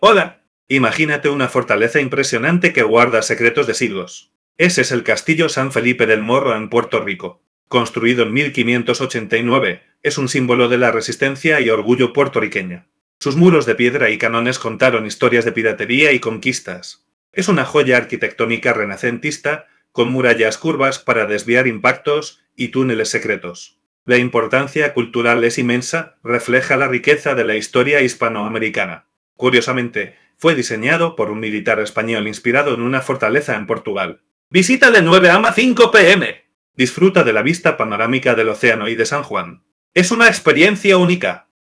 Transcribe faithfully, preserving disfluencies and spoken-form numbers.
Hola. Imagínate una fortaleza impresionante que guarda secretos de siglos. Ese es el Castillo San Felipe del Morro en Puerto Rico. Construido en mil quinientos ochenta y nueve, es un símbolo de la resistencia y orgullo puertorriqueña. Sus muros de piedra y canones contaron historias de piratería y conquistas. Es una joya arquitectónica renacentista, con murallas curvas para desviar impactos y túneles secretos. La importancia cultural es inmensa, refleja la riqueza de la historia hispanoamericana. Curiosamente, fue diseñado por un militar español inspirado en una fortaleza en Portugal. Visita de nueve a cinco p m Disfruta de la vista panorámica del océano y de San Juan. Es una experiencia única.